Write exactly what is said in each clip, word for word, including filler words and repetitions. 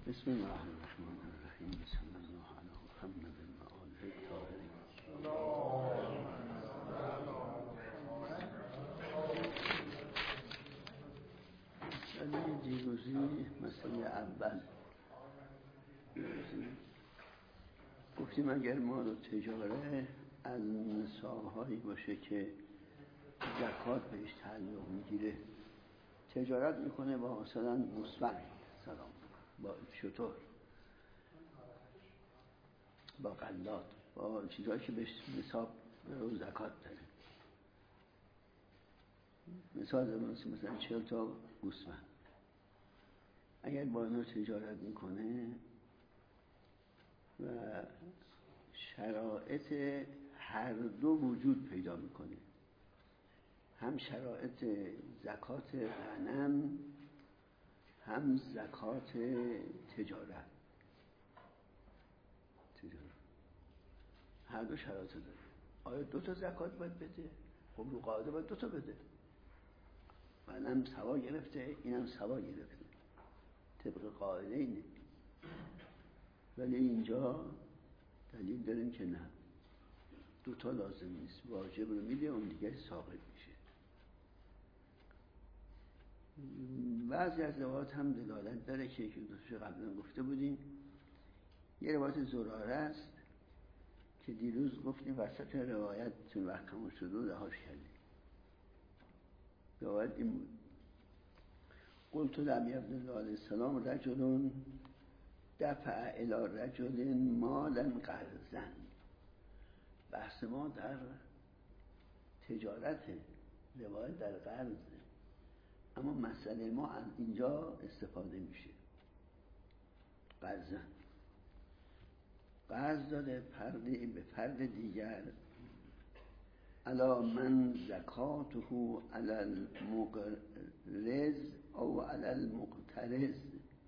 بسم الله الرحمن الرحیم. صلی الله علی محمد و آله الطاهرین. مسئله دیروزی، مسئله اول گفتیم اگر ما رو تجاره از نصاب‌هایی باشه که زکات بهش تعلق میگیره، تجارت میکنه با مثلا مسبن سلام، با شتر، با قلات، با چیزهایی که بهش نصاب رو زکات داره، مثال مثلا چهل تا گوسفند، اگر با اینا تجارت میکنه و شرایط هر دو وجود پیدا میکنه، هم شرایط زکات غنم هم زکات تجارت تجارت هر دو شرایط داره. آیا دو تا زکات باید بده؟ خب رو قاعده باید دو تا بده. غنم سوا گرفته، اینم سوا گرفته، طبق قاعده اینه. ولی اینجا دلیل داریم که نه، دو تا لازم نیست، واجب رو میده، اون دیگه ساقط میشه. بعضی از روایات هم دلالت داره که که دوستش قبلا گفته بودیم. یه روایت زراره است که دیروز گفتیم وسط روایت چون وقت کمون شد و رهاش کردیم. روایت این بود: قلت لعبی عبدالله علیه السلام رجل دفع الی رجل مالا قرضا. بحث ما در تجارت، روایت در قرض، اما مسئله ما از اینجا استفاده میشه. قرضا، قرض داده پردی به فرد دیگر، علا من زکاته علی المقرض او علی المقترض.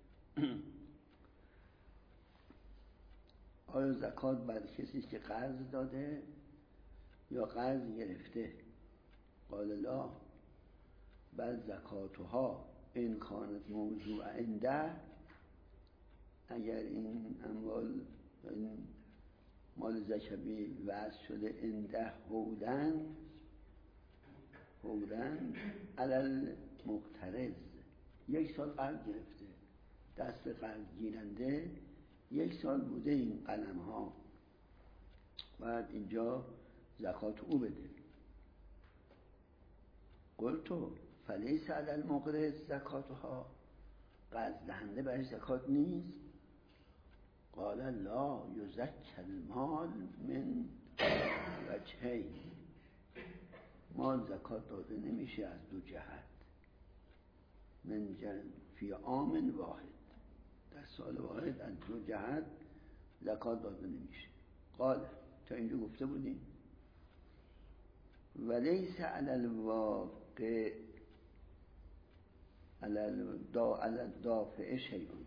آیا زکات بر کسی که قرض داده یا قرض گرفته؟ قال لا، بل زکاتها ان کانت موضوع عنده، اگر این اموال این مال زکبی وضع شده عنده هودن هودن علل مقترض، یک سال قرض گرفته، دست قرض گیرنده یک سال بوده این قلم ها، بعد اینجا زکات او بده. قلتو فلیس علی المقرض زکاتها، قرض دهنده برای زکات نیست؟ قال لا یزکی المال من وجهین، مال زکات داده نمیشه از دو جهت، من جن فی عام واحد، در سال واحد از دو جهت زکات داده نمیشه. قال، تا اینجا گفته بودیم ولیس علی الواقع علی الدافع شیئون،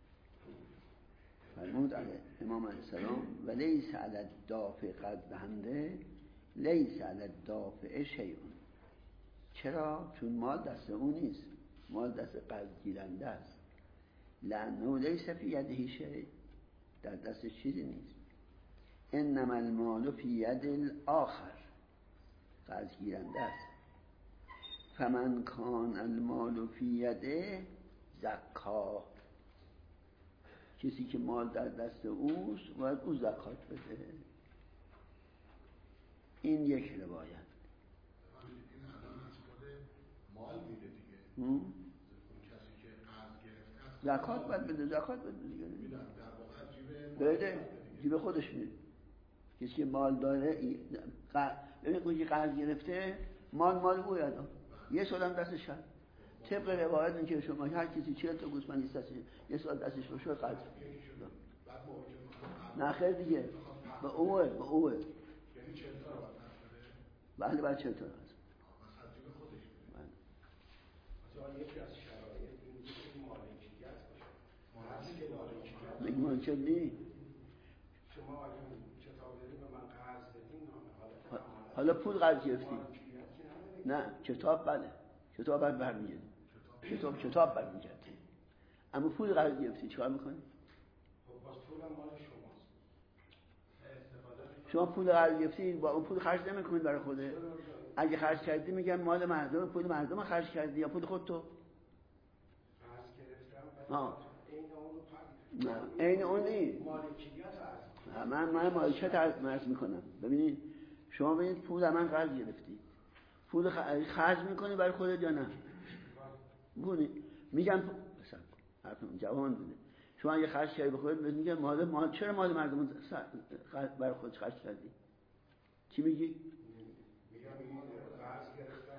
فرمود امام علیه السلام ولیس علی الدافع، قرض دهنده لیس علی الدافع شیئون. چرا؟ چون مال دست اون نیست، مال دست قرض گیرنده است. لانه لیس فی یده شیء، در دست چیزی نیست. انما المال فی ید الاخر، قرض گیرنده است. فمن کان المال فی یده زکا، کسی که مال در دست اوست باید او زکات بده. این یک روایت. این الان از خود مال میده دیگه. اون کسی که قرض گرفته زکات باید بده، زکات بده دیگه. میدن در واقع جیب بده، جیب خودش میده. کسی که مال داره، ببین اون که قرض گرفته مال مال او یادم یه سال هم دستش هست. طبق روایت این که شما هر کسی چهل تا گوسفند نیست دستش، یه سال دستش باشه قرض بعد موقع نه خیر دیگه به اوه به اوه یعنی چهل تا رو باید بله بعد چهل تا هست. از جیب خودش میده. مثلا یکی از شرایط این بود که مالکیت باشه. مالکی که مالکیت بگی مالکیت نی. شما اگه کتاب دارید به من قرض بدین، حالا حالا پول قرض گرفتی؟ نه کتاب بله، کتاب بعد برمیگردی، کتاب کتاب برمیگردی. اما پول قرض گرفتی چیکار میکنی؟ خب باز پولم مال شماست. شما پول قرض گرفتی با اون پول خرج نمیکنید برای خودت. اگه خرج کردی میگن مال مردم، پول مردم خرج کردی یا پول خودتو؟ قرض گرفتم. ها. این اون رو نه این اون نیست. مالکیت عرض. من من مالکیت عرض میکنم. ببینید شما ببینید پول من قرض گرفتی. پول خرج میکنی برای خودت یا نه؟ میکنی. میگم مثلا حرفم جوان بوده. شما اگه خرج کردی به خودت میگن مال مال چرا مال مردم برای خودت خرج کردی؟ چی میگی؟ میگم این قرض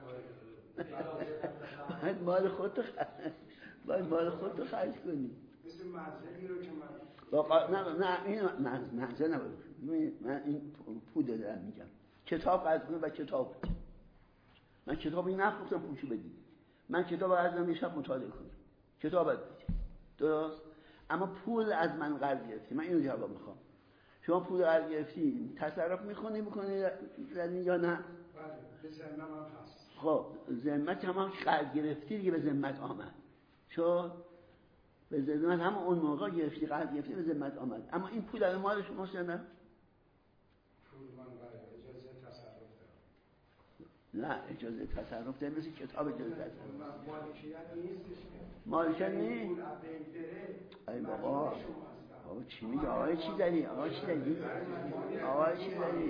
گرفتم. باید مال خودت خرج باید مال خودت خرج کنی. مثل منزلی رو که من با نه نه این منزل نبود. من این پول دارم میگم. کتاب قرض کنی و کتاب بدی. من کتابی نفروختم پولشو بدی. من کتاب ارزم یه شب مطالعه کنم. کتاب بدی. درست؟ اما پول از من قرض گرفتی. من اینو جواب میخوام. شما پول قرض گرفتی تصرف میکنی میکنی یا نه؟ بله به ذمه من هست. خب ذمت هم قرض گرفتی دیگه به ذمت آمد. چون به ذمت هم اون موقع گرفتی قرض گرفتی به ذمت آمد. اما این پول الان مال شماست یا نه؟ پول من بله اجازه تصرف دارم. نه اجازه تصرف دارم مثل کتاب اجازه تصرف. مالکیت نیستش که. مالکیت نیست؟ پول از بین بره. ای بابا بابا چی میگه آقای چی داری؟ آقای چی داری؟ آقای چی داری؟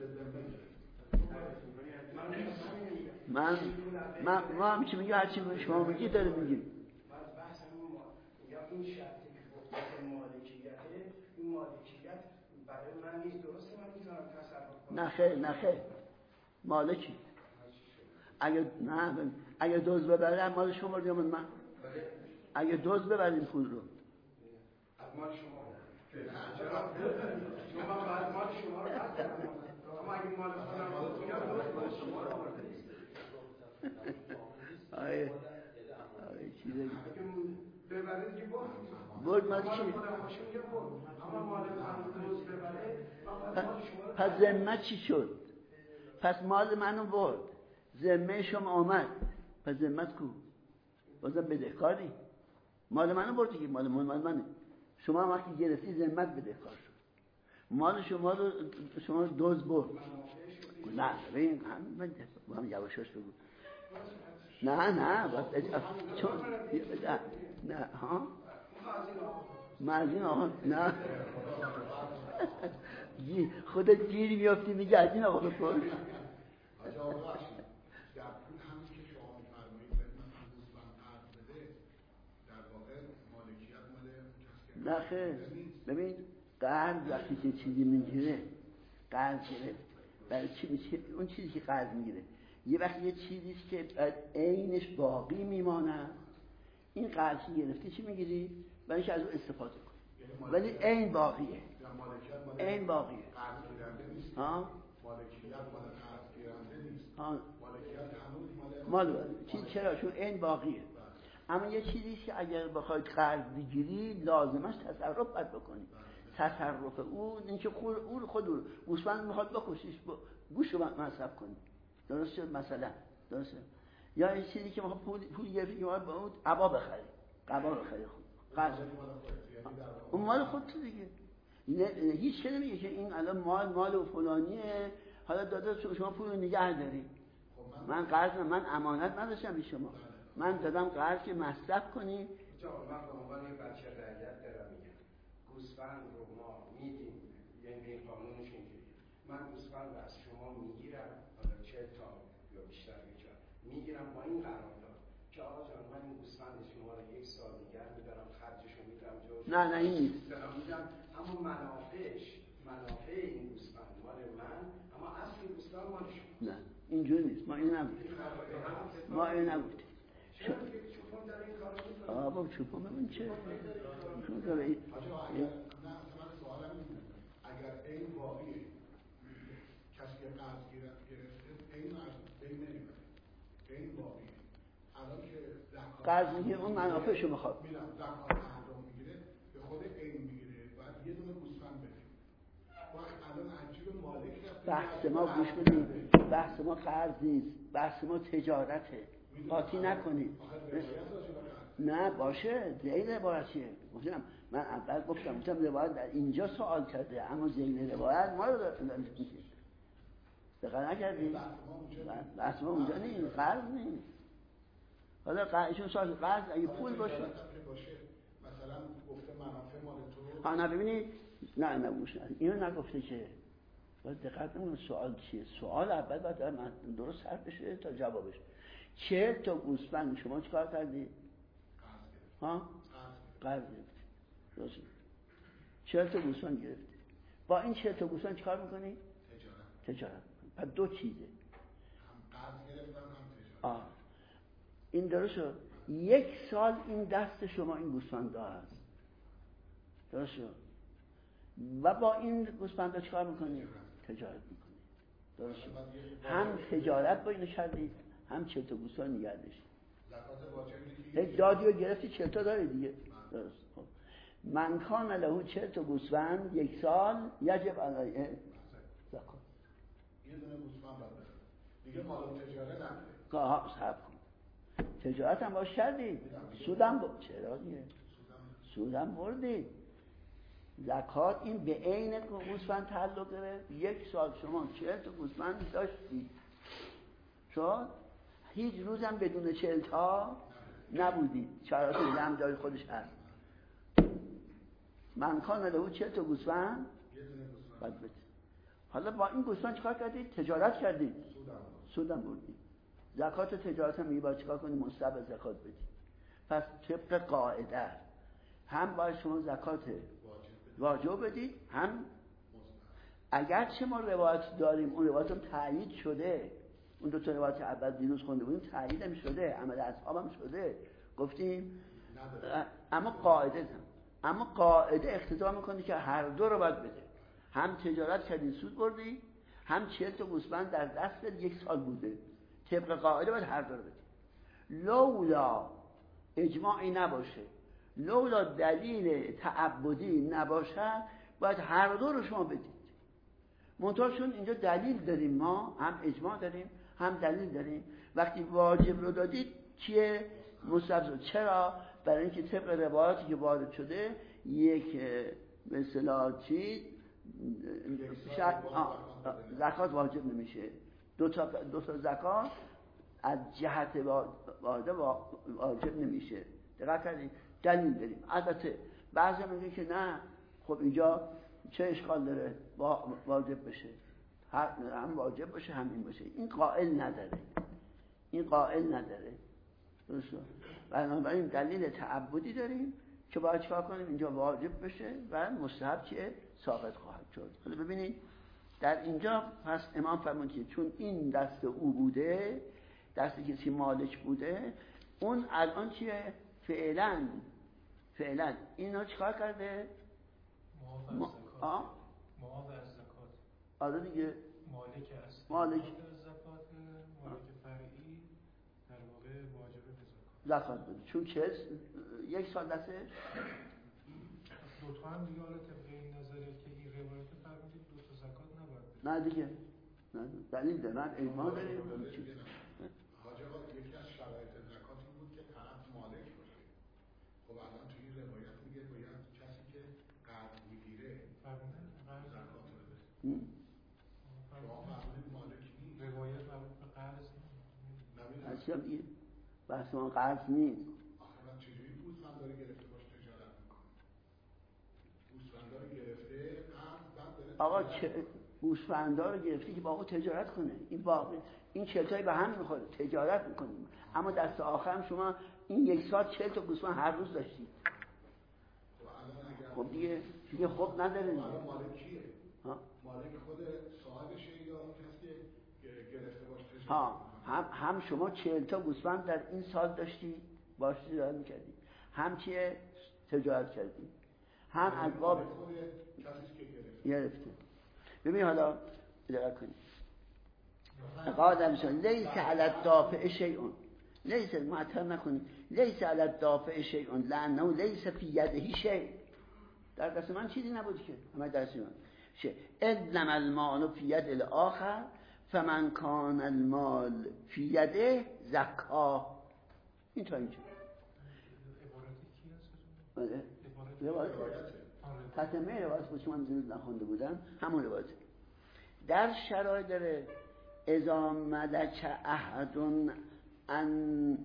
من من ما هم چی میگه هرچی شما میگی داره میگیم. بعد بحث همون میگم این شرطی که گفتم مالکیته این مالکیت برای من نیست درسته من میتونم تصرف کنم. نه خیر نه خیر مالکی اگه نه اگه دوز ببره مال شما رو من من اگه دوز ببریم پول رو از مال شما چرا؟ چون من بعد مال شما رو قطع کردم اما اگه مال خودم بود میگم دوز مال شما رو آورده آیه آیه چی داری؟ ببره دیگه برد برد مال چی؟ مال خودم باشه میگه برد اما مال من دوز ببره من مال شما رو پس ذمه چی شد؟ پس مال منو برد ذمه شما آمد پس ذمت کو؟ بازم بدهکاری مال منو برد دیگه مال من مال منه شما هم وقتی گرفتی ذمت بدهکار شد مال شما رو شما رو دوز برد نه ببین من با هم یواشاش بگو نه نه باید چون نه نه ها مازین آقا نه خودت گیری میافتی میگه از این آقا بپرس آجا آقا باشید در پول همین که شما میفرمایید مثلا دوستان قرض بده در واقع مالکیت مال کسی نه خیر ببین قرض وقتی که چیزی میگیره قرض گرفت برای چی میشه اون چیزی که قرض میگیره یه وقت یه چیزیست که عینش باقی میمانه این قرض گرفتی چی میگیری برای که از اون استفاده کنی ولی عین باقیه عین باقیه قرض گیرنده نیست ها مالکیت مال قرض گیرنده نیست ها مالکیت هنوز مال مال چیز چرا چون عین باقیه اما یه چیزیست که اگر بخواید قرض بگیری لازمش تصرف باید بکنی تصرف اون اینکه خود اون خود اون گوسفند میخواد بکشیش گوشو مصرف کنی درست شد مثلا درسته یا این چیزی که ما پول پول گرفتی که ما با اون عبا بخریم قبا بخریم قرض اون مال خود تو دیگه هیچ چیزی نمیگه که این الان مال مال و فلانیه حالا داده شما پول رو نگه داری من قرض من امانت نداشتم به شما من دادم قرض که مصرف کنی جا من به عنوان یه بچه رعیت دارم میگم گوسفند رو ما میدیم یعنی این قانونش اینجوریه من گوسفند رو از شما میگیرم حالا چه تا یا بیشتر میگم میگیرم با این قرارداد که آقا جان من این گوسفند شما رو یک سال نگه میدارم خرجشو میدم جوش نه نه این نیست دارم میدم اما منافعش منافع این گوسفند مال من اما اصل این گوسفند مال شما نه اینجوری نیست ما اینو نگفتیم ما اینو نگفتیم چرا که چوپان در این کارو میکنه آه بابا چوپان ببین چه چون که به این نه من سوالم اینه اگر این واقعیه کسی که قرض گرفته این از بین نمیبره این واقعیه الان که قرض میگیره اون منافعشو میخواد میرم زکات مردم میگیره به خود این میگیره بعد یه دونه گوسفند بده وقت الان عجیب مالک رفته بحث ما گوش بدید بحث ما قرض نیست بحث ما تجارته قاطی نکنید نه باشه ذیل روایت چیه؟ گفتم من اول گفتم گفتم روایت در اینجا سوال کرده اما ذیل روایت ما رو داریم میگه. دقیق نکردی؟ بحث ما اونجا نیست، قرض نیست. حالا قرضشون سوال قرض اگه پول باشه مثلا گفته منافع مال تو ها نه ببینید نه نه گوش نه اینو نگفته که باید دقت نمونه سوال چیه. سوال اول باید درست حرف بشه تا جوابش. چهل تا گوسفند شما چیکار کردی؟ ها؟ قرض گرفتی. درست. چهل تا گوسفند گرفتی. با این چهل تا گوسفند چیکار میکنی؟ تجارت. تجارت. پس دو چیزه. هم قرض گرفتم هم تجارت. آه. این درست شد. یک سال این دست شما این گوسفند هست. درست شد. و با این گوسفند چیکار میکنی؟ تجارت میکنی. درست شد. هم تجارت با اینو کردی هم چهل تا گوسفند نگه داشتی. زکات واجب یک دادی و گرفتی چهل تا داری دیگه. درست. خب من کان له چهل تا گوسفند یک سال یجب علیه زکات. یه دونه گوسفند بعد دیگه مال تجارت نداره. گاه صبر کن. تجارت هم باش کردی. سودم با چرا دیگه؟ سودم بردی. زکات این به عین گوسفند تعلق داره. یک سال شما چهل تا گوسفند داشتی شد هیچ روزم بدون چهل تا نبودی. چرا هم جای خودش هست. من کان له چهل تا گوسفند بعد بده. حالا با این گوسفند چیکار کردی؟ تجارت کردی. سودم بردی. زکات تجارت هم میباید چیکار کنی؟ مستحب زکات بدی. پس طبق قاعده هم باید شما زکات واجب بدید هم اگرچه ما روایت داریم اون روایت هم تایید شده. اون دو تا روایت اول دیروز خونده بودیم تایید هم شده، عمل اصحاب هم شده گفتیم اما قاعده هم. اما قاعده اقتضا میکنه که هر دو رو باید بده. هم تجارت کردی سود بردی هم چهل تا گوسفند در دست یک سال بوده. طبق قاعده باید هر دو رو بدی. لولا اجماعی نباشه لولا دلیل تعبدی نباشه باید هر دو رو شما بدید. منتها چون اینجا دلیل داریم ما هم اجماع داریم هم دلیل داریم وقتی واجب رو دادید چیه؟ مستحب. چرا؟ برای اینکه طبق روایاتی که وارد شده یک به اصطلاح چی زکات واجب نمیشه. دو تا دو تا زکات از جهت واحده واجب نمیشه. دقت کردید؟ دلیل داریم. البته بعضی میگن که نه خب اینجا چه اشکال داره واجب بشه. هم واجب باشه هم این باشه. این قائل نداره. این قائل نداره. درسته؟ بنابراین دلیل تعبدی داریم که باید چیکار کنیم؟ اینجا واجب بشه و مستحب چیه؟ ساقط خواهد شد. حالا ببینید در اینجا پس امام فرمود که چون این دست او بوده دست کسی مالک بوده اون الان چیه؟ فعلا فعلا اینا چیکار کرده؟ معاف از زکات. معاف از زکات. آره دیگه مالک است. مالک از زکات مالک فرعی در واقع واجبه به زکات. زکات بده. چون چه یک سال دسته دو تا هم دیگه حالا طبق این نظریه که این روایت فرمودید دو تا زکات نباید بده. نه دیگه. نه دلیل داره. من ایمان داریم. حاجی آقا یکی از شرایط زکات این بود که طرف مالک باشه. خب الان توی این روایت میگه باید کسی که قرض میگیره فرمودن قرض زکات بده. شما فرمودید مالک نیست. روایت مربوط به قرض نمیدونم. اصلا دیگه بحث ما قرض نیست. آخه من چجوری گوسفند داره گرفته باش تجارت میکنه؟ گوسفند داره گرفته قرض بعد داره آقا چه گوسفندا رو گرفتی که با او تجارت کنه. این واقع این چلتایی به هم میخوره تجارت میکنیم. اما دست آخرم شما این یک سال چهل تا گوسفند هر روز داشتید. خب دیگه دیگه خب نداره دیگه. مالک کیه؟ ها؟ مالک خود صاحبشه یا اون کسی که گرفته باش تجارت؟ ها هم هم شما چهل تا گوسفند در این سال داشتی باش تجارت میکردی. هم چیه تجارت کردی. هم از باب خود کسی که گرفته. گرفته. ببین حالا دقت کنید. قاعده میشه لیس علی الدافع شیء. لیس معطل نکنید. لیس علی الدافع شیء لانه لیس فی یده شیء. در دست من چیزی نبود که همه دست من. شه انما المال فی ید الاخر فمن کان المال فی یده زکا. این تا اینجا بله عبارت روایت تتمه روایت بود که من زیاد نخونده بودم، همون روایت. در شرایط داره اذا ملک احد ان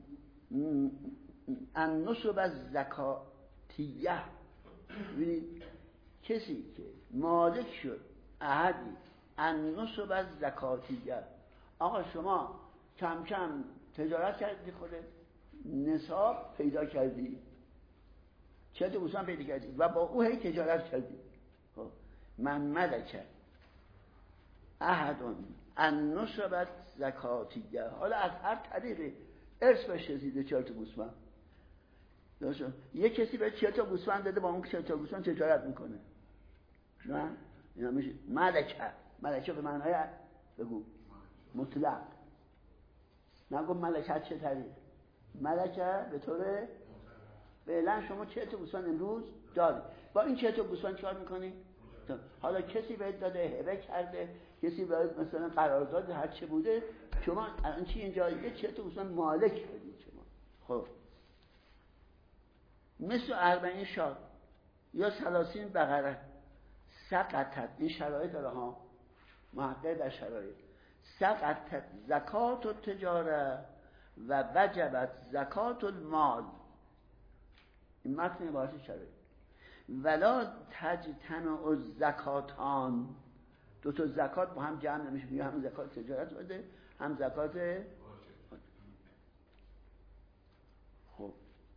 ان نصب الزکاتیه، ببینید کسی که مالک شد احدی ان نصب الزکاتیه، آقا شما کم کم تجارت کردی، خودت نصاب پیدا کردی، چه تو گوسفند پیدا کردی و با او هی تجارت کردی. خب من ملک احد ان نصب الزکاتیه، حالا از هر طریقی ارث بهش رسیده چهار تا گوسفند، درسته؟ یه کسی به چهار تا گوسفند داده، با اون چهار تا گوسفند تجارت میکنه، نه اینا میشه ملکه. ملکه به معنای بگو مطلق، نگو ملکه چه طریق، ملکه به طور فعلا شما چه تا گوسفند امروز داری، با این چه تا گوسفند چیکار میکنی؟ حالا کسی بهت داده، هبه کرده، کسی بهت مثلا قرارداد هر چه بوده، شما الان چی اینجا یه چه تا گوسفند مالک بدید شما. خب مثل اربعین شاه یا ثلاثین بقره سقطت، این شرایط داره ها، محقق در شرایط سقطت زکات و تجاره و وجبت زکات المال، این متن عبارت شرایط. ولا تجتمع الزکاتان، دو تا زکات با هم جمع نمیشه، میگه هم زکات تجارت بده هم زکات. خب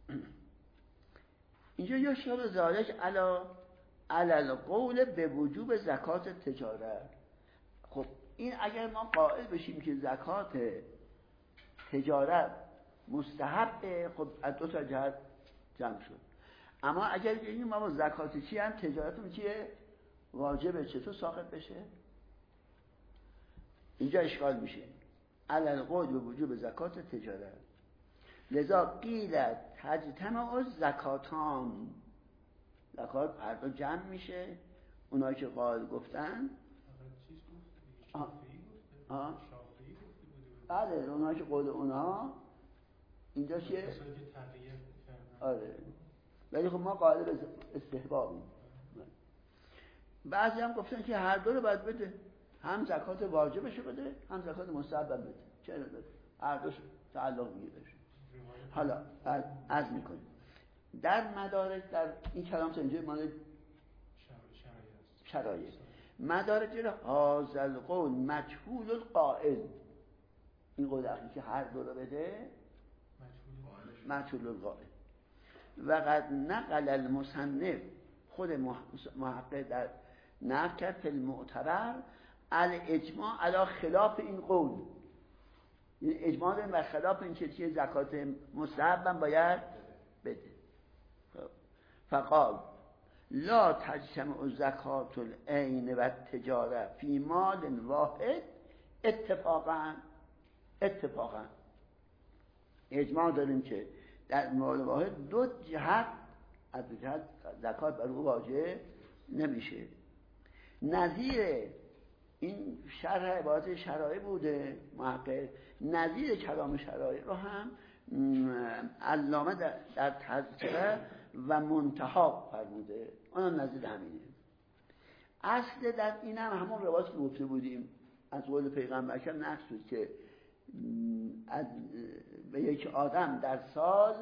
اینجا یا شبه ذالک علا علل قول به وجوب زکات تجارت. خب این اگر ما قائل بشیم که زکات تجارت مستحبه، خب از دو تا جهت جمع شد. اما اگر بگیم ما با زکات چی هم تجارتون چیه واجبه، چطور ساقط بشه؟ اینجا اشکال میشه. علل قول به وجوب زکات تجارت، لذا قیل تجتمع الزکاتان، زکات هر دو جمع میشه. اونایی که قائل گفتن بله، اونایی که قول اونا اینجا چیه؟ آره، ولی خب ما قائل به استحبابیم. بعضی هم گفتن که هر دو رو باید بده، هم زکات واجبشو بده هم زکات مستحب بده. چرا بده؟ هر دوش تعلق میگیره. حالا از میکنیم در مدارج، در این کلام تا اینجا مال شرایط مدارج رو هازل قول مجهول القائل، این قول اخیر که هر دو رو بده مجهول القائل. و قد نقل المصنف، خود محقق در نقل کرد فی المعتبر الاجماع علی خلاف این قول، یعنی اجماع داریم بر خلاف این که چیه زکات مستحب باید بده. فقال لا تجتمع زکات العین و تجاره فی مال واحد اتفاقا اتفاقا اجماع داریم که در مال واحد دو جهت از دو جهت زکات بر او واجب نمیشه. نظیر این شرح عبارت شرایع بوده محقق، نظیر کلام شرایع رو هم علامه در, در تذکره و منتها فرموده، اونم نظیر همینه. اصل در این هم همون روایت که گفته بودیم از قول پیغمبر که نقل شد که از به یک آدم در سال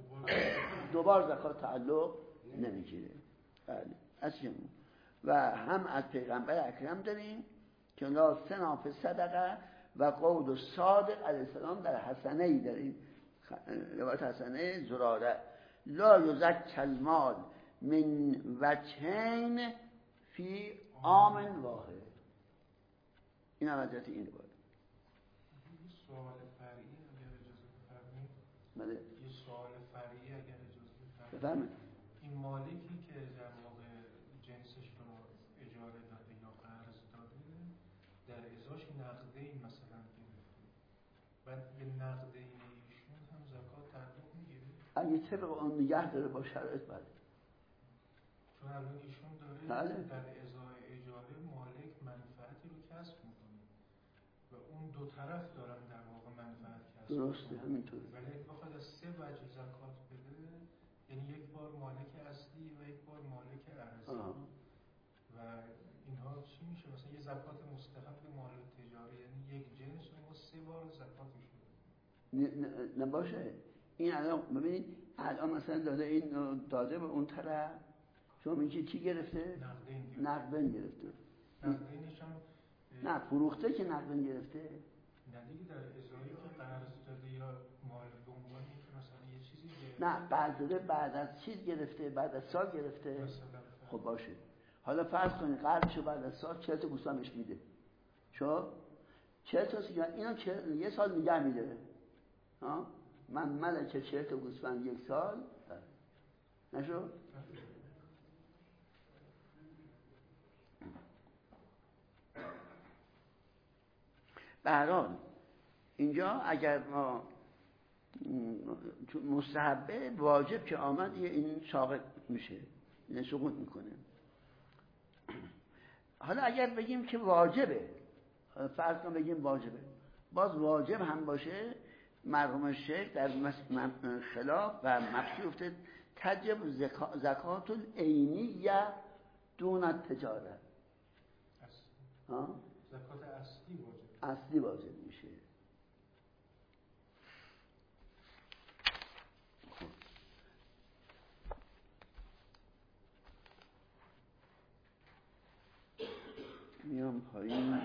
دوبار زکات تعلق نمیگیره. بله از شما. و هم از پیغمبر اکرم داریم که لا سناف صدقه و قول صادق علیه السلام در حسنه ای داریم، روایت حسنه زراره لا یزک المال من وجهین فی عام واحد. این هم حضرت این رو باید سوال فرعی اگر اجازه بفرمایید. بله یه سوال فرعی اگر اجازه بفرمایید. این مالکی که در واقع جنسش رو اجاره داده یا قرض داده در ازاش نقده ای مثلا گرفته، بعد به نقده ایشون هم زکات تعلق میگیره؟ اگه طبق اون نگه داره با شرایط بله. چون الان ایشون داره بله. در ازای اجاره مالک منفعتی رو کسب میکنه و اون دو طرف دارن در واقع منفعت کسب. درسته همینطوره. ولی بخواد از سه وجه زکات بده، یعنی یک بار مالک اصلی و یک بار مالک ارزی. و اینها چی میشه؟ مثلا یه زکات مستحق مال تجاری، یعنی یک جنس رو ما سه بار زکاتش میدیم. نباشه. این الان ببینید الان مثلا داده این داده به اون طرف، شما میگی چی گرفته؟ نقدین نقدین گرفته. نقدینش هم نه فروخته که نقدین گرفته. نه دیگه در ازایی که قرض داده یا مال به عنوان اینکه مثلا یه چیزی گرفته. نه قرض داده بعد از چیز گرفته، بعد از سال گرفته. خب باشه. حالا فرض کنید قرضشو بعد از سال چهل تا گوسفند بهش میده. چون چهل تا سیگار اینا یه سال نگه میداره. ها؟ من ملک چهل تا گوسفند یک سال نشو؟ به هر حال اینجا اگر ما مستحبه واجب که آمد این ساقط میشه، این سقوط میکنه. حالا اگر بگیم که واجبه، فرض کن بگیم واجبه، باز واجب هم باشه، مرحوم شیخ در خلاف و مفتی افته تجب زکات العینیه دون التجاره. زکات اصلی واجب اصلی واجب میشه. میام پایین.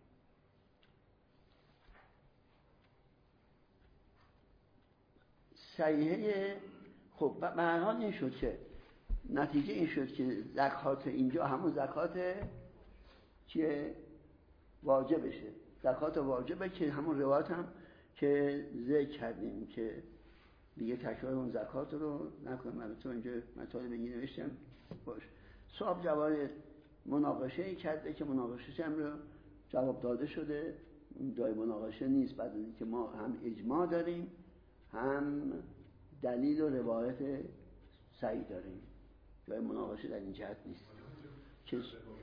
صحیحه. خب به هر حال این شد که نتیجه این شد که زکات اینجا همون زکات که واجبشه، زکات واجبه که همون روایت هم که ذکر کردیم که دیگه تکرار اون زکات رو نکنم. البته اینجا مطالب بگی نوشتم باش. صاحب جواب مناقشه ای کرده که مناقشه هم رو جواب داده شده، جای مناقشه نیست، بعد از اینکه ما هم اجماع داریم هم دلیل و روایت صحیح داریم، جای مناقشه در این جهت نیست. چه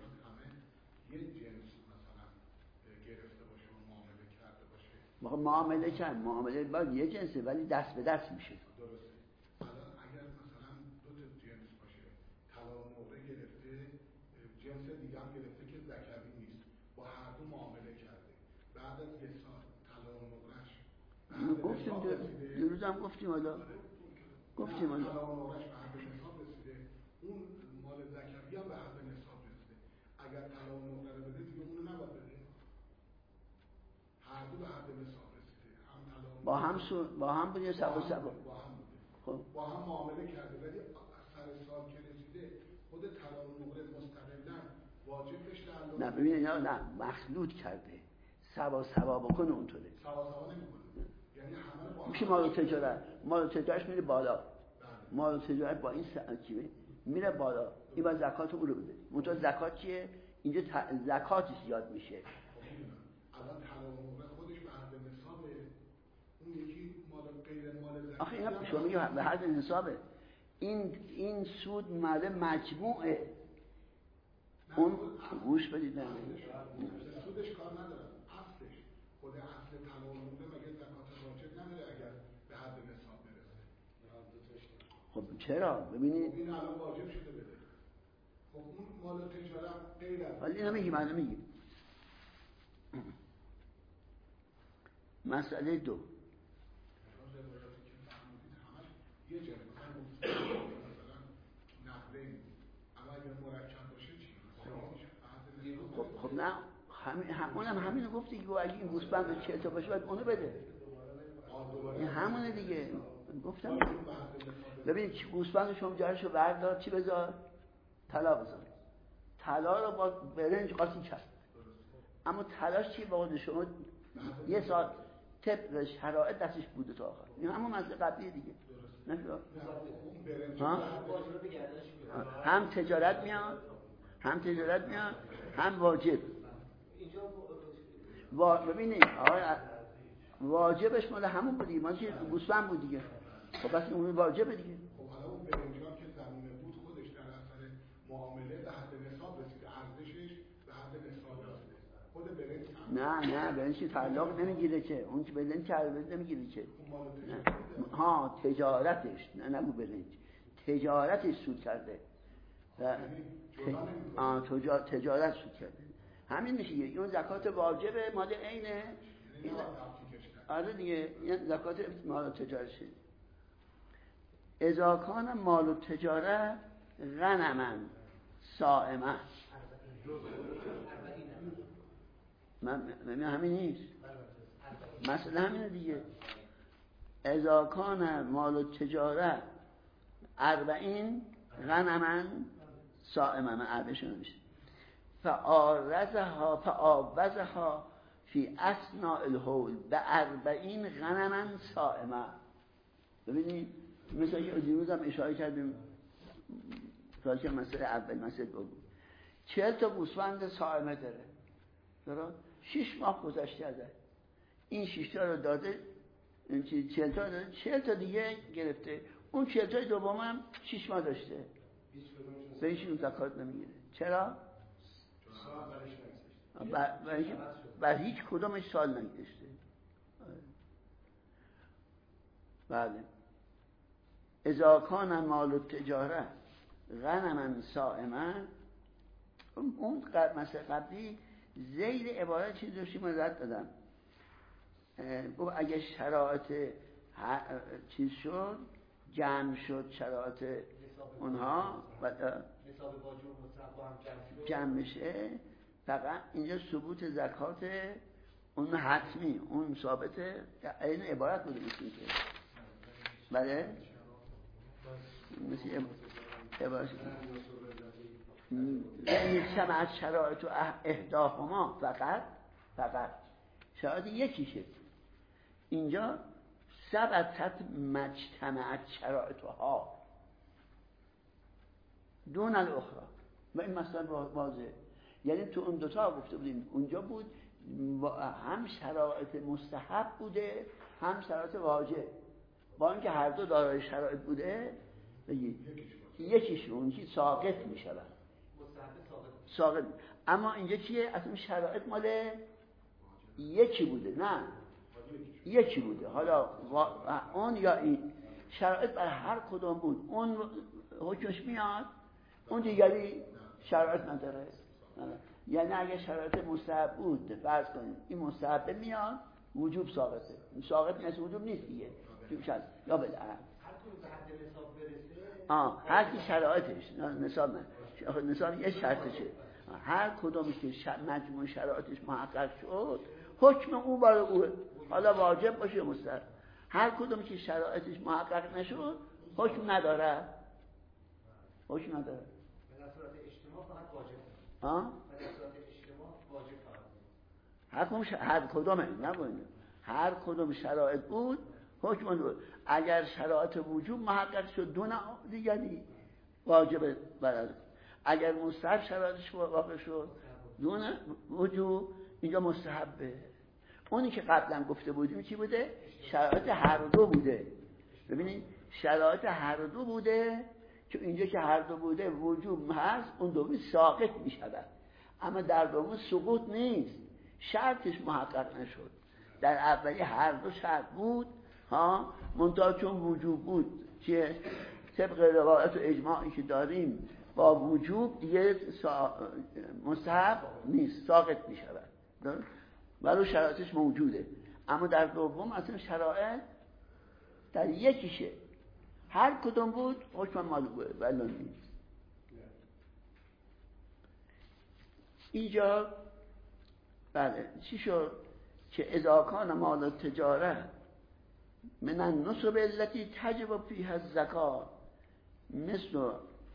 معامله کرد، معامله باید یه جنسه ولی دست به دست میشه. درسته. الان اگر مثلا دو تا جنس باشه، طلا و نقره گرفته، جنس دیگه هم گرفته که ذکری نیست، با هر دو معامله کرده، بعد از یه سال طلا و نقرهش گفتیم دیروز هم گفتیم حالا گفتیم حالا طلا و نقرهش به حد نصاب رسیده، اون مال ذکری هم به حد نصاب رسیده، اگر طلا و نقره رو بده دیگه اونو نباید بده، هر دو به حد نصاب رسیده، هم طلا و با هم سو... با هم بود یا سبا سبا با هم بوده، خب با هم معامله کرده، ولی سر سال که رسیده خود طلا و نقره مستقلاً واجبش تعلق نه ببین نه نه مخلوط کرده، سبا سبا بکنه اونطوره، سبا سبا نمیکنه، یعنی همه با هم میشه مال تجارت، مال تجارتش میره بالا، مال تجارت با این سعی میره بالا، این با زکات اون رو بده. منتها زکات چیه؟ اینجا ت... زکاتش زیاد میشه. الان طلا و نقره خودش به حد نصابه، اون یکی مال غیر مال زکات. آخه اینا شما میگه به حد نصابه. این این سود مال مجموعه. اون گوش بدید نه. سودش کار نداره. اصلش خود اصل طلا و نقره مگه زکات واجب نداره اگر به حد نصاب برسه؟ خب چرا؟ ببینید این الان واجب شده بده. خب اون مال تجارت غیر از ولی اینا میگیم الان میگیم. مسئله دو یه جنس مثلا نقدین اما اگر مرکب باشه چی؟ خب خب نه همین همونم همینو گفتی که اگه این گوسفند چه تا باشه باید اونو بده. این همونه دیگه گفتم. ببین گوسفند شما جارشو بردار چی بذار؟ طلا بذار. طلا رو با برنج قاطی کرد. اما طلاش چی با شما یه سال طبق شرایط دستش بوده تا آخر. این همون مسئله قبلی دیگه. نشد. ها؟ هم تجارت میاد، هم تجارت میاد، هم واجب. وا... ببینید آقای واجبش مال همون بود دیگه، مال چی گوسفند بود دیگه. خب پس اون واجبه دیگه. خب حالا اون برنجان که زمینه بود خودش در اثر معامله به حد نصاب رسیده، ارزشش به حد نصاب رسیده. خود برنج نه نه برنج تعلق نمیگیره که، اون که برنج تعلق نمیگیره که. ها تجارتش، نه نگو برنج. تجارتش سود کرده و تجارت تجارت سود کرده. همین میشه اون زکات واجبه مال عینه. آره دیگه این زکات مال تجارشه. اذا کان مال و تجاره غنما صائمه. من من همین نیست مثلا همین دیگه. اذا کان مال و تجاره اربعین غنما صائمه. من اربعشون میشه فآرزها فآوزها فی اثناء الحول به اربعین غنما صائمه. ببینید مثلا یه دیروز هم اشاره کردیم راجع مسئله اول مسئله دوم. چهل تا گوسفند صائمه داره درست؟ شش ماه گذشته ازش این شش تا رو داده، این چهل تا داده، چهل تا دیگه گرفته، اون چهل تا دوم هم شش ماه داشته، به هیچ اون زکات نمیگیره. چرا؟ بر هیچ کدومش سال نگذشته. بله. اذا کان مال التجاره غنما صائما. اون مسئله قبلی زیر عبارت چیز داشتیم من رد دادم. اگه شرایط چیز شد جمع شد شرایط اونها و جمع میشه، فقط اینجا ثبوت زکات اون حتمی اون ثابته. این عبارت بوده میشین که بله مثل عبارت یعنی سمعت شرایط و اهداهما فقط فقط شرایط یکیشه. اینجا ثبتت مجتمعت شرایطها دون الاخرى و این مثلا واضحه. یعنی تو اون دوتا گفته بودیم اونجا بود هم شرایط مستحب بوده هم شرایط واجب، با اینکه هر دو دارای شرایط بوده یکیشون که ساقط میشه ساقط. اما اینجا چیه؟ اصلا شرایط مال یکی بوده، نه یکی بوده. حالا اون یا این شرایط بر هر کدوم بود اون حکمش میاد، اون دیگری شرایط نداره. یعنی اگه شرایط مستحب بود فرض کنیم این مستحب میاد وجوب ساقطه، ساقط مثل وجوب نیست دیگه یا بله هر کدوم به حد نصاب برسه آه هر کی شرایطش نصاب نه نصاب یه شرطشه. هر کدومی که شر... مجموع شرایطش محقق شد حکم او برای اوه، حالا واجب باشه یا مستحب. هر کدومی که شرایطش محقق نشد حکم نداره، حکم نداره. به صورت اجتماع فقط واجب. ها؟ به صورت اجتماع واجب فقط. هر کدوم ش... هر کدومه نبود. هر کدوم شرایط بود حکم بود. اگر شرایط وجوب محقق شد دون دیگری واجب برای. اگر مستحب شرایطش واقع شد دون وجوب اینجا مستحبه. اونی که قبلا گفته بودیم چی بوده؟ شرایط هر دو بوده. ببینید شرایط هر دو بوده که اینجا که هر دو بوده وجوب هست اون دومی ساقط می شود، اما در دومی سقوط نیست، شرطش محقق نشد. در اولی هر دو شرط بود ها، منتها چون وجوب بود که طبق روایت و اجماعی که داریم با وجوب دیگه سا... مستحب نیست، ساقط می شود ولو شرایطش موجوده. اما در دوم اصلا شرایط در یکیشه، هر کدوم بود حکم مالوه ولو نیست. اینجا بله چی شد که اذا کان مال تجاره من النصب التي تجب فيها الزکات مثل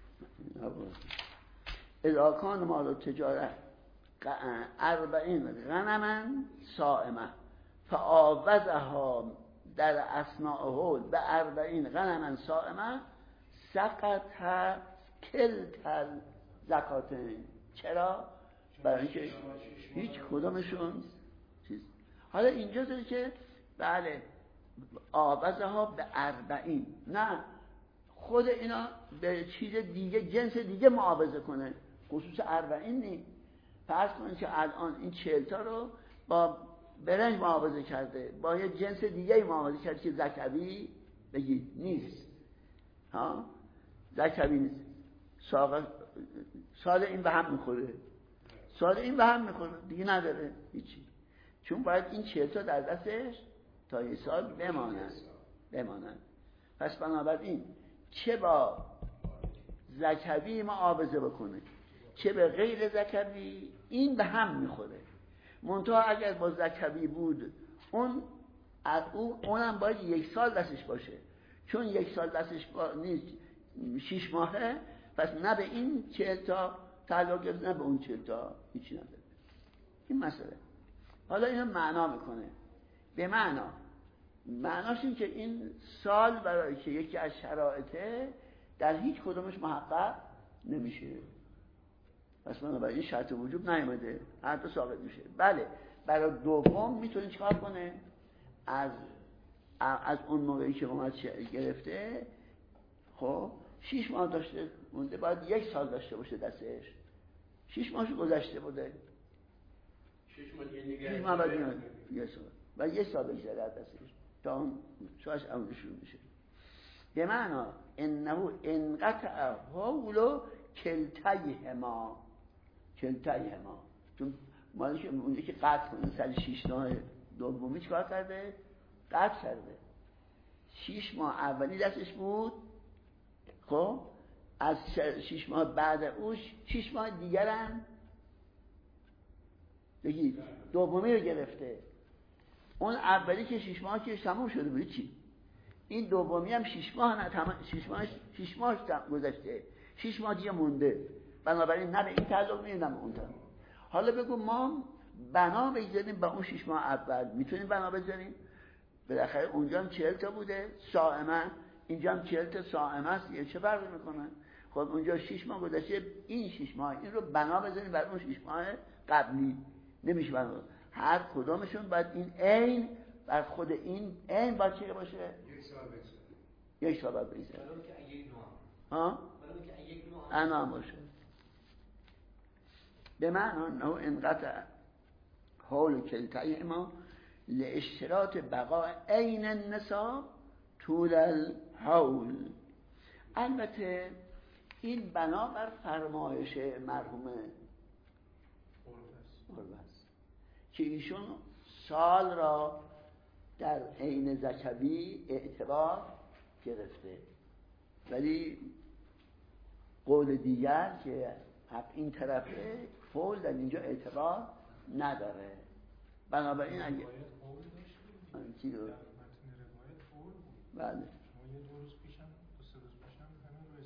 اذا کان مال تجاره اربعین غنما صائمه فآوزها در اثناء حول به اربعین غنما صائمه سقط کلتا زکاتین. چرا؟ برای اینکه هیچ کدومشون چیز. حالا اینجا داره که بله آوزها به اربعین، نه خود اینا به چیز دیگه جنس دیگه معاوضه کنه، خصوص اربعین نی. فرض کنید که الان این چهل تا رو با برنج معاوضه کرده، با یه جنس دیگه معاوضه کرده که زکوی بگید نیست ها. زکوی نیست. سال سال این به هم میخوره، سال این به هم میخوره دیگه نداره هیچی، چون باید این چهل تا در دستش تا یه سال بمانند بمانند پس بنابراین چه با زکوی معاوضه بکنه چه به غیر زکوی این به هم میخوره. منتها اگر با زکوی بود اون از اون اونم باید یک سال دستش باشه، چون یک سال دستش با... نیست شیش ماهه، پس نه به این چهل تا تعلق گرفت نه به اون چهل تا هیچی نداره. این مسئله. حالا اینو معنا میکنه. به معنا معناش این که این سال برای که یکی از شرایطه در هیچ کدومش محقق نمیشه، پس بنابراین شرط وجوب نیامده، هر دو ثابت میشه. بله برای دوم میتونه چیکار کنه؟ از از اون موقعی که اومد گرفته خب شیش ماه داشته مونده، باید یک سال داشته باشه دستش، شیش ماهش گذشته بوده، شیش ماه دیگه نگه شیش ماه بعد یه سال و یک سال بگذره از دستش تا اون شاش اون شروع میشه. به معنا انه انقطع حول کلتیهما، کلتیهما چون مالی که اونجا که قطع کنه سر شیش ماه دومی چیکار کرده؟ قطع کرده. شیش ماه اولی دستش بود، خب از شیش ماه بعد اوش شیش ماه دیگرم بگید دومی رو گرفته. اون اولی که شیش ماه که تموم شده بود چی؟ این دومی هم شیش ماه نه تمام، شیش ماه شیش ماه گذشته، شیش ماه دیگه مونده، بنابراین نه به این تعلق میاد نه به اون تعلق. حالا بگو ما بنا بگذاریم به اون شیش ماه اول، میتونیم بنا بذاریم؟ بالاخره اونجا هم چهل تا بوده صائمه، اینجا هم چهل تا صائمه است، یه چه فرقی میکنه؟ خب اونجا شیش ماه گذشته، این شیش ماه این رو بنا بذاریم بر اون شیش ماه قبلی، نمیشه بنا. هر کدامشون باید این عین بر خود این عین باید چه باشه؟ یک سال بگذاره، یک سال باید بگذاره. برای که یک نوع ها؟ برای که یک نوع انعام باشه. به معنی انه انقطع حول کلتیهما لاشتراط بقاء عین النساء طول الحول. البته این بنابر فرمایش مرحوم قربس که ایشون سال را در عین زکوی اعتبار گرفته، ولی قول دیگر که حق این طرفه فول در اینجا اعتبار نداره. بنابراین اگه چی رو؟ بله شما یه دو روز پیشم دو سه روز پیشم همین رو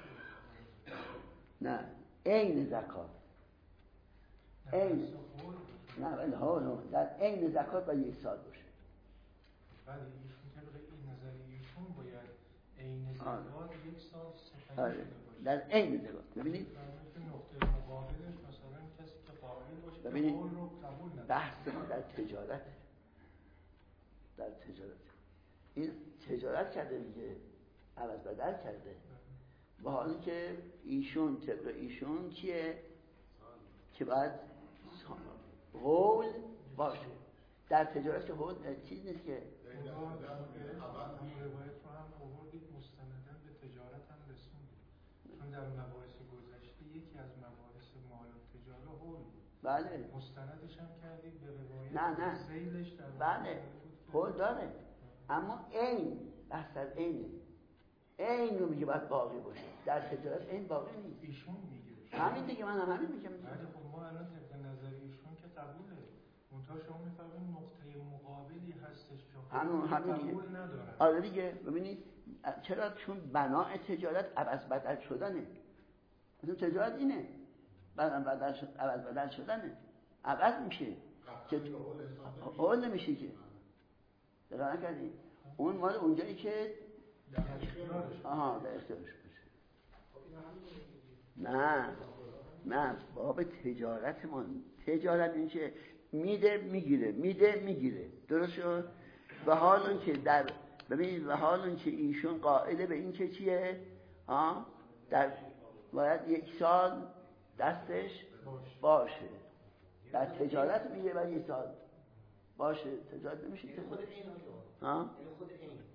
اسم نه عین زکات عین نه ولی ها در عین زکات باید یک سال باشه. بله ایشون طبق این نظر ایشون باید عین زکات یک سال سپری شده باشه در عین زکات. ببینید نقطه مقابلش مثلا کسی که قائل باشه ببینید قول رو قبول نداره. بحث ما در تجارت در تجارت این تجارت کرده دیگه، عوض بدل کرده، با حالی که ایشون طبق ایشون چیه که باید قول باشه. در تجارت که قول چیز نیست که این روایت رو هم آوردید مستنداً به تجارت هم رسوندید، چون در مباحث گذشته یکی از مباحث مال و تجاره قول بود. بله مستندش هم کردید به روایت نه نه سیلش در بله قول داره، اما عین بحث از عینه، عین رو میگه باید باقی باشه. در تجارت عین باقی نیست. ایشون میگه همین دیگه من هم همین میگم. ولی خب ما الان طبق نظر ایشون که قبوله، منتها شما میفرمایید نقطه مقابلی هستش که همون همین دیگه. قبول ندارن. آره دیگه. ببینید چرا؟ چون بناء تجارت عوض بدل شدنه. مثلا تجارت اینه بعد بدل شد، عوض بدل شدنه، عوض میشه که قول نمیشه که دقیقا نکردی. اون مال اونجایی که آها در اختیارش باشه. نه نه باب تجارت ما، تجارت این که میده میگیره میده میگیره، درست شد؟ و حال اون که در ببینید و حال اون که ایشون قائله به این که چیه ها در باید یک سال دستش باشه. در تجارت میگه باید یک سال باشه. تجارت نمیشه که خود این ها خود این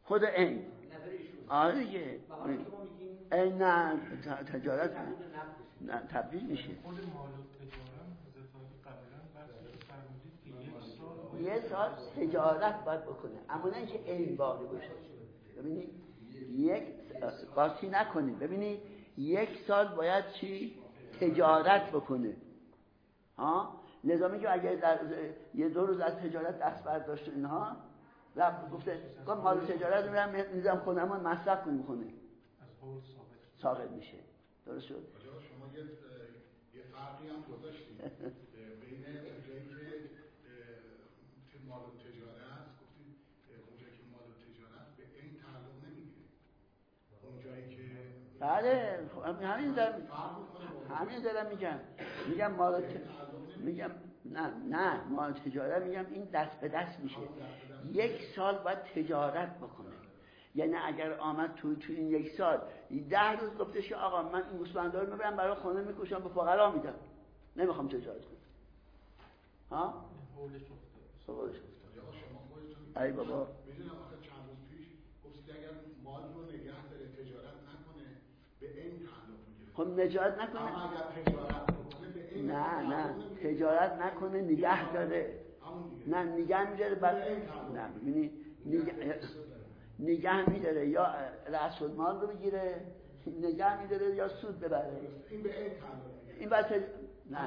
خود این نظر ایشون آره دیگه و حالا شما میگین این نه ت- تجارت نه تبدیل میشه. خود مال و تجارت حضرت عالی قبلا بحثی که فرمودید که یک سال یه سال تجارت باید بکنه، اما نه اینکه این باقی باشه. ببینید یک قاطی نکنید، ببینید یک سال باید چی تجارت بکنه ها. لذا میگه اگر در یه دو روز از تجارت دست برداشت اینها رفت گفته گفت مال تجارت میرم میذارم خودم مصرف کنیم خونه ثابت میشه. درست شد؟ شما یه یه فرقی هم گذاشتید بین اونجایی که تو مال و تجارت گفتید اونجایی که مال و تجارت به این تعلق نمیگیره، اونجایی که بله همین دارم همین دارم میگم میگم مال ت... میگم نه نه مال تجارت میگم این دست به دست میشه. یک سال باید تجارت بکنه، یعنی اگر آمد تو تو این یک سال ده روز گفتش که آقا من این گوسفندا رو میبرم برای خونه میکشم به فقرا میدم نمیخوام تجارت کنم ها حولش افتاد حولش افتاد شما خودتون ای بابا میدونم آخه چند روز پیش گفتید اگر مال رو نگه داره تجارت نکنه به این تعلق میگیره. خب نجات نکنه اما اگر تجارت بکنه به این نه نه تجارت نکنه نگه داره نه نگه میداره برای نه ببینی نگه نگه میداره یا رأس المال رو بگیره نگه میداره یا سود ببره. این به این تعلق این بس نه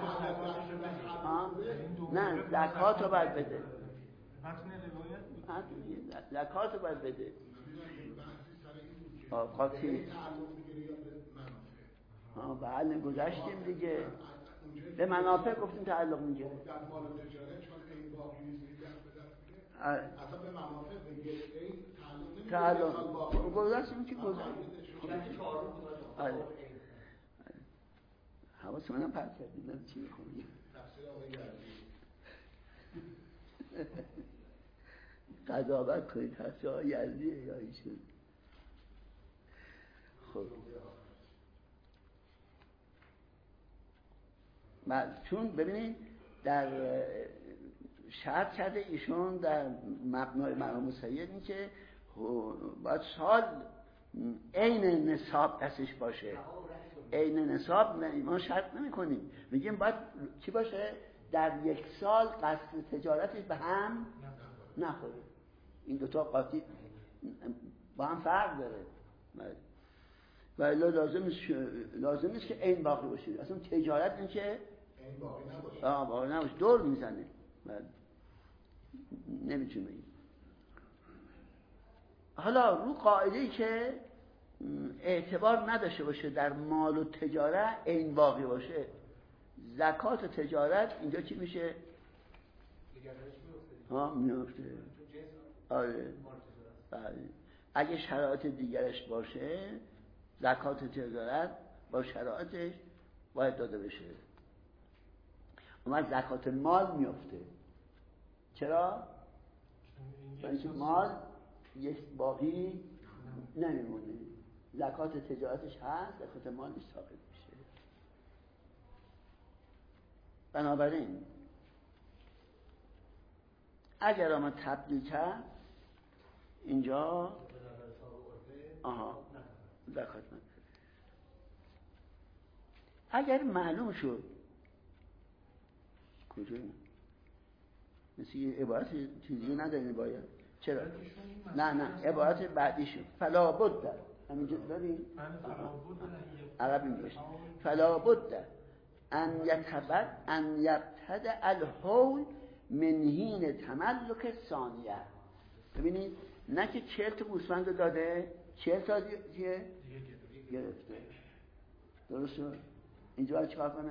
نه زکات رو باید بده زکات رو باید بده قاطی ها بله گذشتیم دیگه به منافع گفتیم تعلق میگیره در مال و تجارت چون این باقی نیست دست به دست میگه اصلا به منافع بگه این تعلق تعلق گذشتیم که گذشتیم آره حواس منم پرت کردیم نم چی میخونیم تفسیر آقای یزدی قضاوت کنید تفسیر آقای یزدیه یا ایشون. خب چون ببینید در شرط کرده ایشون در مبنای مرحوم سید این که باید سال عین نصاب دستش باشه. عین نصاب ما شرط نمی کنیم، میگیم باید چی باشه در یک سال قصد تجارتش به هم نخوره. این دوتا قاطی با هم فرق داره و الا لازم نیست لازم نیست که عین باقی باشه. اصلا تجارت این که این باقی نباشه آه باقی نباشه دور میزنه نمیتونه بگیم. حالا رو قاعده‌ای که اعتبار نداشته باشه در مال و تجارت عین باقی باشه، زکات تجارت اینجا چی میشه؟ ها میفته. آره بله اگه شرایط دیگرش باشه زکات تجارت با شرایطش باید داده بشه. اما زکات مال میفته. چرا؟ چون اینکه مال یک باقی نمیمونه. زکات تجارتش هست، زکات مالش ثابت میشه. بنابراین اگر آمد تبدیل کرد اینجا آها زکات نداره. اگر معلوم شد کجا مثل یه عبارت چیزی نداریم باید چرا؟ نه نه عبارت بعدی شد فلا بد همینجا داریم عربی میشه فلا بد ان یتبد ان یبتد الحول من حین تملک ثانیه. ببینید نه که چهل تا گوسفند داده چهل تا دیگه گرفته. درست شد؟ اینجا باید چیکار کنه؟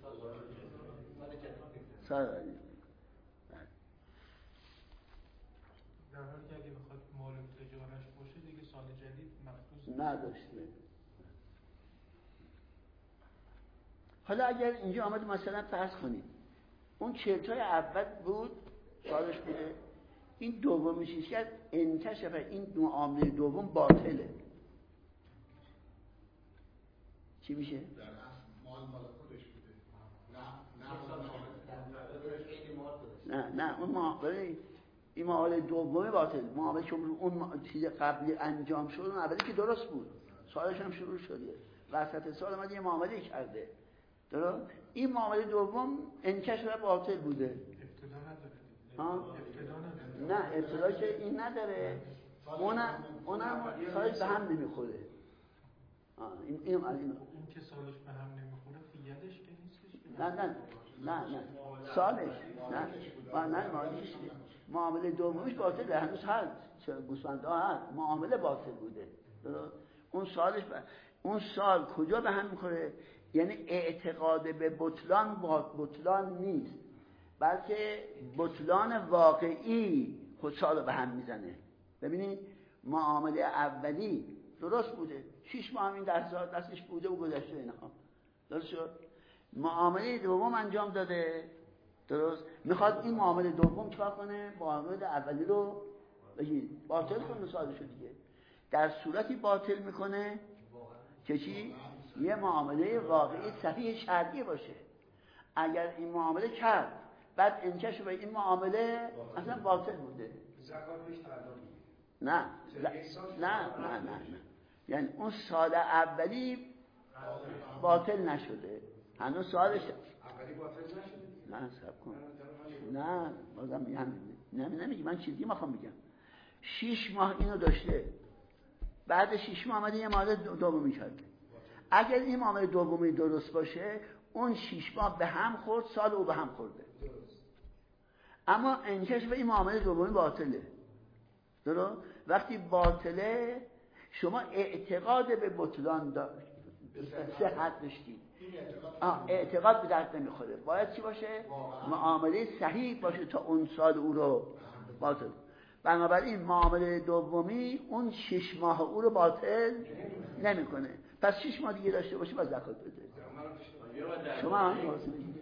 سال در حالی که اگه بخواد مال و تجارتش باشه دیگه سال جدید مخصوص نداشته. حالا اگر اینجا آمد مثلا فرض کنید اون چهلتای اول بود سالش بوده، این دوم میشیش کرد انکشف این معامله دوم باطله. چی میشه؟ در اصل مال مال خودش بوده نه نه نه اون ما این معامله دومی باطل. معامله که اون چیز قبلی انجام شد، اون اولی که درست بود، سالش هم شروع شده، وسط سال اومد یه معامله کرده، درست؟ این معامله دوم انکش و باطل بوده. ابتدا ها؟ نداره. نه ابتدا که این نداره، اونم اونم سالش به هم نمیخوره. آه این این این این که سالش به هم نمیخوره فیدش که نیستش. نه نه نه نه سالش نه نه مالیش معامله دومیش باطله، هنوز هست، گوسفندها هست، معامله باطل بوده، درست؟ اون سالش ب... اون سال کجا به هم میخوره؟ یعنی اعتقاد به بطلان بطلان نیست، بلکه بطلان واقعی خود سال به هم میزنه. ببینید معامله اولی درست بوده، شش ماه این دست دستش بوده و گذشته اینها، درست شد. معامله دوم انجام داده، درست؟ میخواد این معامله دوم چیکار کنه؟ معامله اولی رو بگید باطل کنه، ساده شد دیگه. در صورتی باطل میکنه که چی؟ یه معامله واقعی صحیح شرعی باشه. اگر این معامله کرد بعد انکش به این معامله اصلا باطل بوده، زکاتش تعلق نه نه نه نه یعنی اون سال اولی باطل نشده، هنوز سالش اولی باطل نشده. نه سب کن، نه بازم میگم، نه نمیگی، من چیزی میخوام بگم. شش ماه اینو داشته، بعد شش ماه آمده یه معامله دومی کرده. اگر این معامله دومی درست باشه، اون شش ماه به هم خورد، سال او به هم خورده، اما انکش به این معامله دومی باطله، درست؟ وقتی باطله شما اعتقاد به بطلان داشت، صحت داشتید، اعتقاد به درد نمیخوره، باید چی باشه؟ معامله صحیح باشه تا اون سال او رو باطل. بنابراین معامله دومی اون شش ماه او رو باطل نمیکنه. پس شش ماه دیگه داشته باشه باید زکات بده. شما هم واسه میگید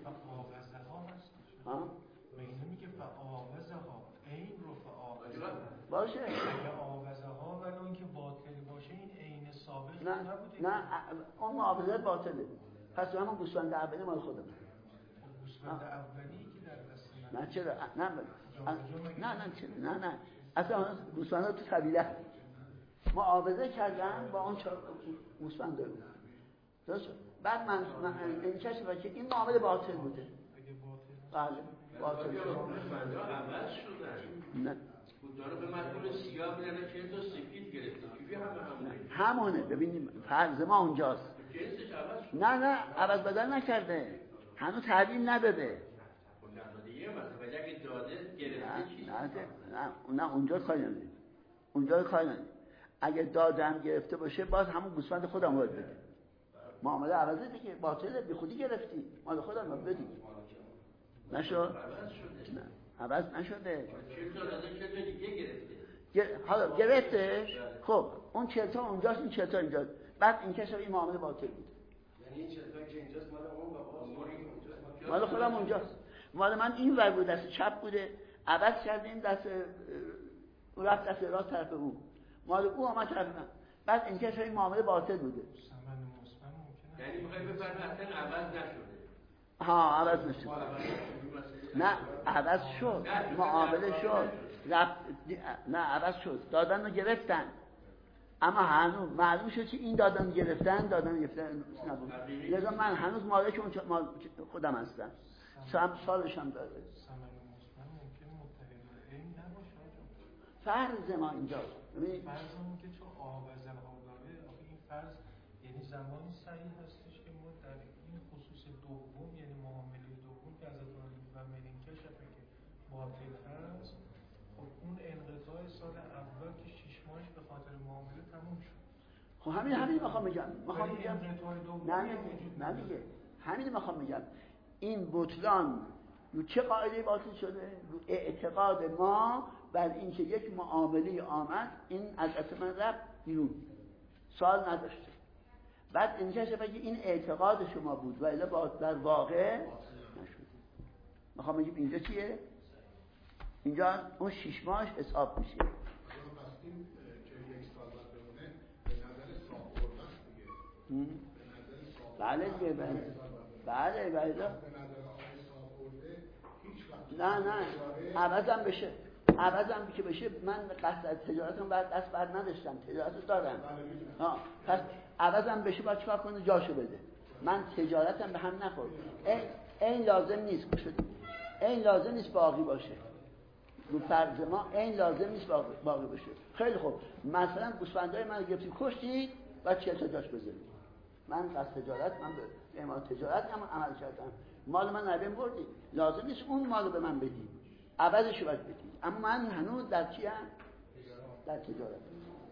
ها؟ میگه فعاوزه ها این رو فعاوزه باشه. اگه آوزه ها ولی اون که باطل باشه این عین سابق نه نبوده. نه اون معاوضه باطله. پس همون گوسفند اولی مال خودم. گوسفند اولی که در دست من نه چرا؟ نه نه نه چرا؟ نه نه اصلا گوسفندها تو طبیعت معاوضه کردن با اون گوسفند دارو، درست؟ بعد من من انکش با که این معامله باطل بوده. بله باطل شد. عوض شدن. نه داره به مجموع سیاه میرنه که تو سفید گرفته چیزی هم همونه همونه. ببینیم فرض ما اونجاست. جنسش عوض شد. نه نه عوض بدل نکرده، هنوز تعلیم نداده. دیگه مثلا اگه داده گرفته چی؟ نه نه نه اونجا کاری نداره، اونجا کاری نداره. اگه دادم گرفته باشه باز همون گوسفند خودم باید بده. معامله عوضه دیگه، باطله، بی خودی گرفتی، مال خودم باید بدی. نشد؟ عوض شده. نه عوض نشده. چه تا داده چه تا دیگه گرفته. حالا گرفته، خب اون چهل تا اونجاست، این چهل تا اینجاست، بعد این کشف این معامله باطل بود. یعنی این چهل تا که اینجاست مال اون باباست، مال خودم اونجاست، مال من این ور بود، دست چپ بوده، عوض کردیم دست رفت دست راست طرف اون، مال او آمد طرف من، بعد این کشف این معامله باطل بوده. یعنی میخوای بفرمایید اصلا عوض نشده. ها عوض نشد. نه عوض شد، معامله شد، رفت نه عوض شد، دادن رو گرفتن، اما هنوز معلوم شد که این دادن گرفتن دادن گرفتن نبود. لذا من هنوز مالک اون مال خودم هستم، سم سالش هم داره. فرض ما اینجاست. ببین فرضمون که چون آوازه ها داره، این فرض یعنی زمانی صحیح هستش که ما در این خصوص دوم، یعنی معامله دوم که از اتفاق میفهمید این کشفه که باطل هست، خب اون انقطاع سال اول که شش ماهش به خاطر معامله تموم شد. خب همین همین میخوام بگم میخوام بگم نه نه دیگه همین میخوام بگم این بطلان رو چه قاعده باطل شده؟ رو اعتقاد ما بر اینکه یک معامله آمد، این از دست من رفت بیرون، سال نداشته، بعد اینکه بگی این اعتقاد شما بود و الا در واقع نشد. میخوام بگم اینجا چیه؟ اینجا اون شش ماهش حساب میشه. پس این که یک سال باید بمونه به نظر صاحب برداشت دیگه، به نظر صاحب بله دیگه بله بله بله به نظر آقای صاحب برده هیچ وقت نه نه عوضم بشه عوضم که بشه من قصد از تجارتم بعد دست بر نداشتم، تجارت دارم. ها پس عوضم بشه باید چیکار کنه؟ جاشو بده. من تجارتم به هم نخورد. این لازم نیست بشه. این لازم نیست باقی باشه. رو فرض ما این لازم نیست باقی باشه. خیلی خوب. مثلا گوسفندای من گرفتی کشتی بعد چهل تا جاش بذاری. من قصد تجارت، من به اعمال تجارت هم عمل کردم. مال من نبیم بردی. لازم نیست اون مالو به من بدی. عوضش رو باید بدی. اما من هنوز در چی هم؟ در تجارت.